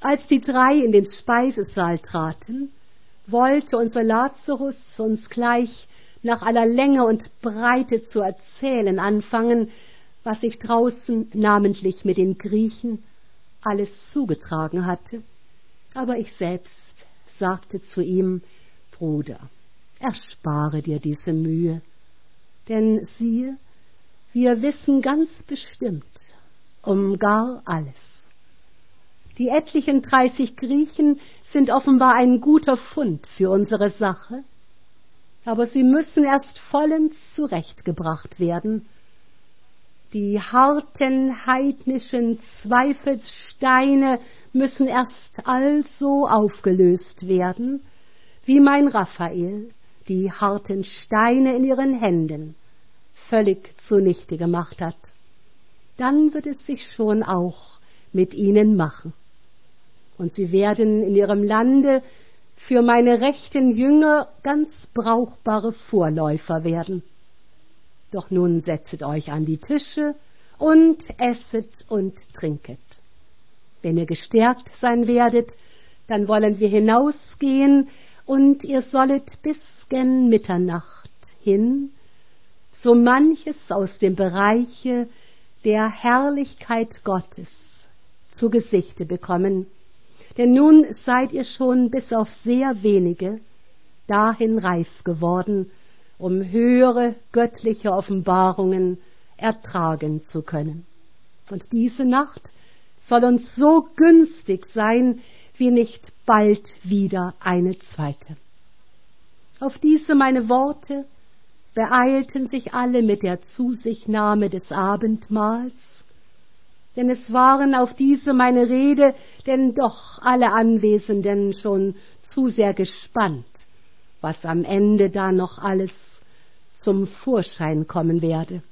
Als die 3 in den Speisesaal traten, wollte unser Lazarus uns gleich nach aller Länge und Breite zu erzählen anfangen, was sich draußen, namentlich mit den Griechen, alles zugetragen hatte. Aber ich selbst sagte zu ihm: Bruder, erspare dir diese Mühe, denn siehe, wir wissen ganz bestimmt um gar alles. Die etlichen 30 Griechen sind offenbar ein guter Fund für unsere Sache, aber sie müssen erst vollends zurechtgebracht werden. Die harten heidnischen Zweifelssteine müssen erst also aufgelöst werden, wie mein Raphael die harten Steine in ihren Händen völlig zunichte gemacht hat. Dann wird es sich schon auch mit ihnen machen. Und sie werden in ihrem Lande für meine rechten Jünger ganz brauchbare Vorläufer werden. Doch nun setzet euch an die Tische und esset und trinket. Wenn ihr gestärkt sein werdet, dann wollen wir hinausgehen, und ihr sollet bis gen Mitternacht hin so manches aus dem Bereiche der Herrlichkeit Gottes zu Gesichte bekommen, denn nun seid ihr schon bis auf sehr wenige dahin reif geworden, um höhere göttliche Offenbarungen ertragen zu können. Und diese Nacht soll uns so günstig sein, wie nicht bald wieder eine zweite. Auf diese meine Worte beeilten sich alle mit der Zusichtnahme des Abendmahls, denn es waren auf diese meine Rede denn doch alle Anwesenden schon zu sehr gespannt, was am Ende da noch alles zum Vorschein kommen werde.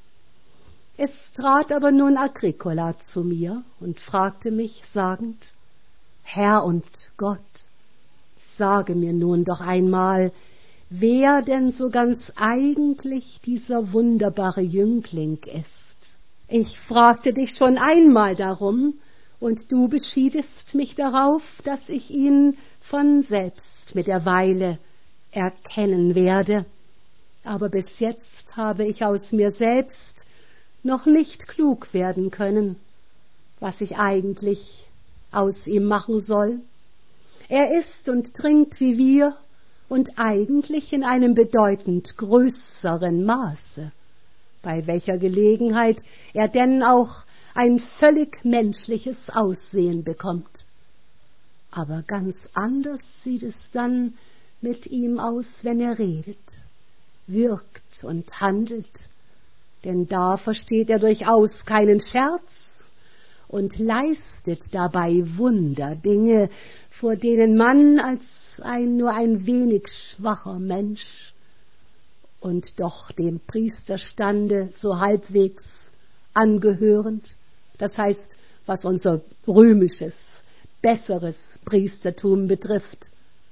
Es trat aber nun Agricola zu mir und fragte mich, sagend: Herr und Gott, sage mir nun doch einmal, wer denn so ganz eigentlich dieser wunderbare Jüngling ist. Ich fragte dich schon einmal darum, und du beschiedest mich darauf, dass ich ihn von selbst mit der Weile erkennen werde. Aber bis jetzt habe ich aus mir selbst noch nicht klug werden können, was ich eigentlich aus ihm machen soll. Er isst und trinkt wie wir und eigentlich in einem bedeutend größeren Maße, bei welcher Gelegenheit er denn auch ein völlig menschliches Aussehen bekommt. Aber ganz anders sieht es dann mit ihm aus, wenn er redet, wirkt und handelt, denn da versteht er durchaus keinen Scherz und leistet dabei Wunderdinge, vor denen man als nur ein wenig schwacher Mensch und doch dem Priesterstande so halbwegs angehörend, das heißt, was unser römisches, besseres Priestertum betrifft,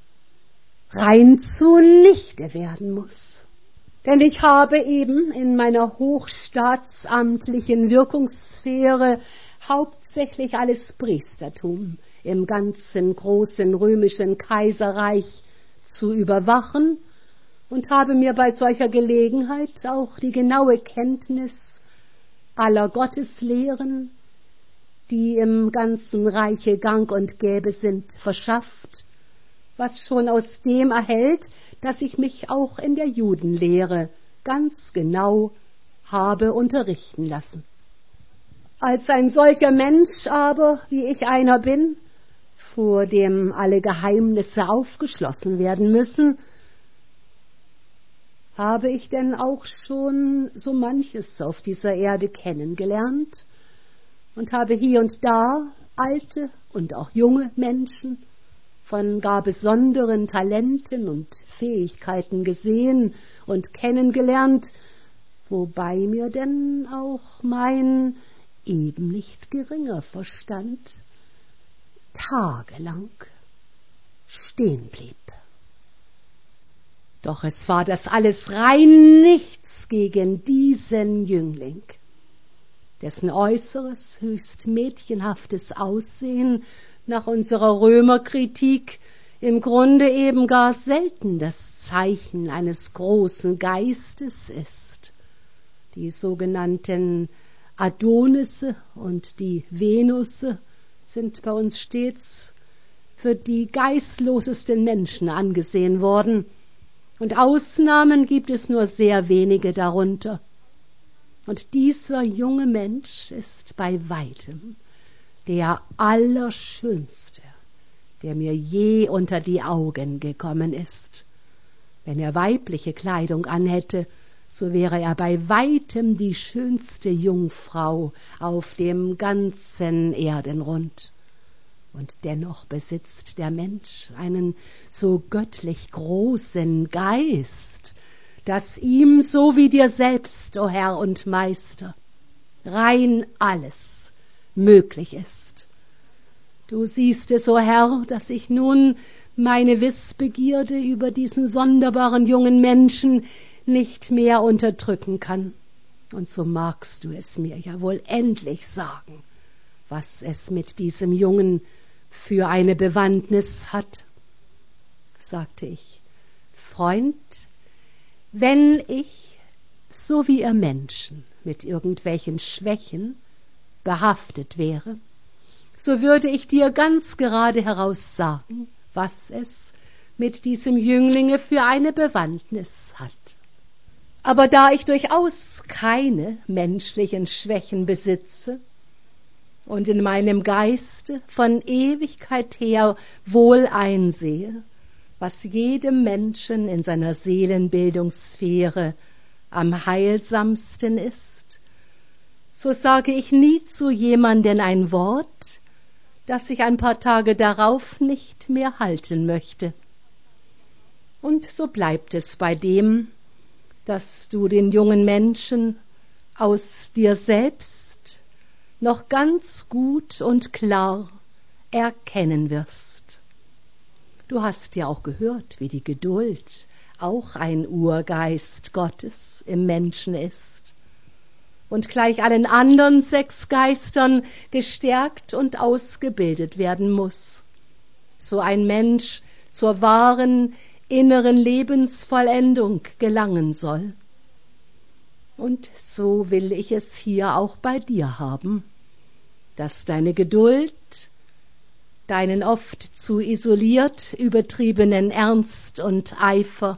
rein zunichte werden muss. Denn ich habe eben in meiner hochstaatsamtlichen Wirkungssphäre hauptsächlich alles Priestertum im ganzen großen römischen Kaiserreich zu überwachen und habe mir bei solcher Gelegenheit auch die genaue Kenntnis aller Gotteslehren, die im ganzen Reiche gang und gäbe sind, verschafft, was schon aus dem erhellt, dass ich mich auch in der Judenlehre ganz genau habe unterrichten lassen. Als ein solcher Mensch aber, wie ich einer bin, vor dem alle Geheimnisse aufgeschlossen werden müssen, habe ich denn auch schon so manches auf dieser Erde kennengelernt und habe hier und da alte und auch junge Menschen von gar besonderen Talenten und Fähigkeiten gesehen und kennengelernt, wobei mir denn auch mein eben nicht geringer Verstand tagelang stehen blieb. Doch es war das alles rein nichts gegen diesen Jüngling, dessen äußeres, höchst mädchenhaftes Aussehen nach unserer Römerkritik im Grunde eben gar selten das Zeichen eines großen Geistes ist. Die sogenannten Adonisse und die Venusse sind bei uns stets für die geistlosesten Menschen angesehen worden, und Ausnahmen gibt es nur sehr wenige darunter. Und dieser junge Mensch ist bei weitem der Allerschönste, der mir je unter die Augen gekommen ist. Wenn er weibliche Kleidung anhätte, so wäre er bei weitem die schönste Jungfrau auf dem ganzen Erdenrund. Und dennoch besitzt der Mensch einen so göttlich großen Geist, dass ihm, so wie dir selbst, o Herr und Meister, rein alles möglich ist. Du siehst es, o Herr, dass ich nun meine Wissbegierde über diesen sonderbaren jungen Menschen nicht mehr unterdrücken kann. Und so magst du es mir ja wohl endlich sagen, was es mit diesem Jungen für eine Bewandtnis hat. Sagte ich: Freund, wenn ich, so wie ihr Menschen, mit irgendwelchen Schwächen behaftet wäre, so würde ich dir ganz gerade heraus sagen, was es mit diesem Jünglinge für eine Bewandtnis hat. Aber da ich durchaus keine menschlichen Schwächen besitze und in meinem Geiste von Ewigkeit her wohl einsehe, was jedem Menschen in seiner Seelenbildungssphäre am heilsamsten ist, so sage ich nie zu jemanden ein Wort, das ich ein paar Tage darauf nicht mehr halten möchte. Und so bleibt es bei dem, dass du den jungen Menschen aus dir selbst noch ganz gut und klar erkennen wirst. Du hast ja auch gehört, wie die Geduld auch ein Urgeist Gottes im Menschen ist und gleich allen anderen 6 Geistern gestärkt und ausgebildet werden muss, so ein Mensch zur wahren inneren Lebensvollendung gelangen soll. Und so will ich es hier auch bei dir haben, dass deine Geduld deinen oft zu isoliert übertriebenen Ernst und Eifer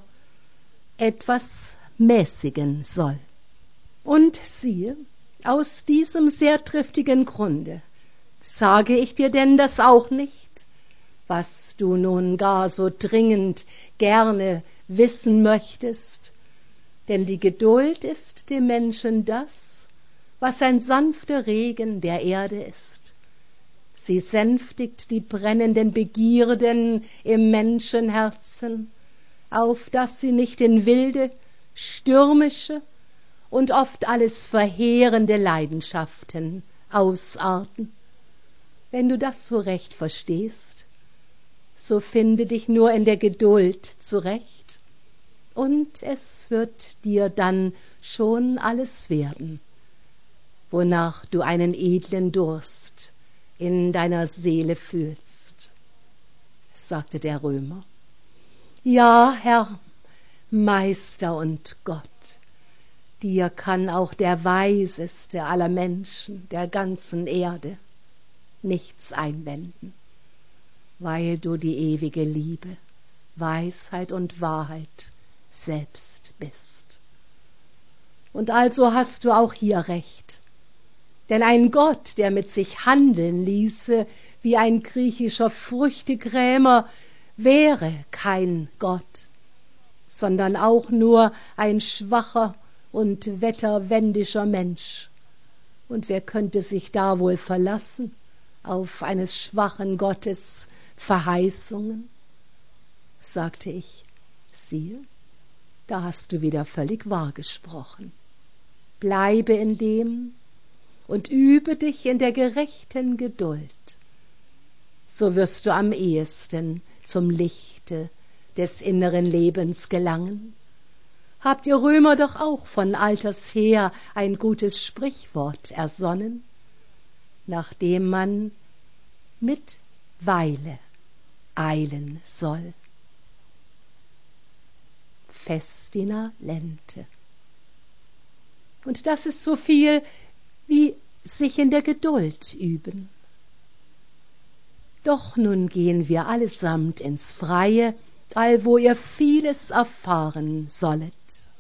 etwas mäßigen soll. Und siehe, aus diesem sehr triftigen Grunde sage ich dir denn das auch nicht, was du nun gar so dringend gerne wissen möchtest, denn die Geduld ist dem Menschen das, was ein sanfter Regen der Erde ist. Sie sänftigt die brennenden Begierden im Menschenherzen, auf dass sie nicht in wilde, stürmische und oft alles verheerende Leidenschaften ausarten. Wenn du das so recht verstehst, so finde dich nur in der Geduld zurecht, und es wird dir dann schon alles werden, wonach du einen edlen Durst in deiner Seele fühlst, sagte der Römer. Ja, Herr, Meister und Gott, dir kann auch der weiseste aller Menschen der ganzen Erde nichts einwenden, weil du die ewige Liebe, Weisheit und Wahrheit selbst bist. Und also hast du auch hier recht, denn ein Gott, der mit sich handeln ließe wie ein griechischer Früchtekrämer, wäre kein Gott, sondern auch nur ein schwacher und wetterwendischer Mensch. Und wer könnte sich da wohl verlassen auf eines schwachen Gottes Verheißungen? Sagte ich: Siehe, da hast du wieder völlig wahr gesprochen. Bleibe in dem und übe dich in der gerechten Geduld. So wirst du am ehesten zum Lichte des inneren Lebens gelangen. Habt ihr Römer doch auch von alters her ein gutes Sprichwort ersonnen, nachdem man mit Weile eilen soll. Festina Lente. Und das ist so viel wie sich in der Geduld üben. Doch nun gehen wir allesamt ins Freie, allwo ihr vieles erfahren sollet.